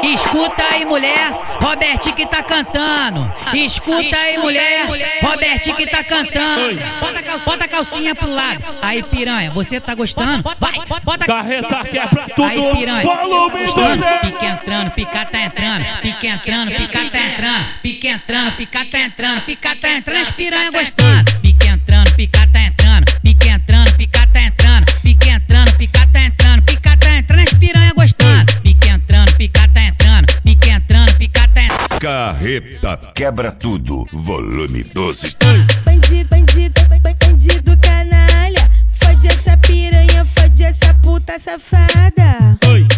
Escuta aí, mulher, Roberto que tá cantando. Escuta aí, mulher, Roberto que tá cantando. Bota a calcinha pro lado. Aí, piranha, você tá gostando? Vai, bota a carreta quebra tudo. Aí, piranha, volume pique entrando, pica tá entrando. Pique entrando, pica tá entrando. Pique entrando, pica tá entrando. Pica tá entrando, as piranha gostando. Pique entrando, pica tá entrando. Pique entrando, pica tá entrando. Pique entrando, pica tá entrando. Pica tá entrando, as piranha gostando. Pique entrando, pica tá entrando. Pique entrando, pica tá entrando. Carreta quebra tudo, volume 12. Bandido canalha, fode essa piranha, fode essa puta safada.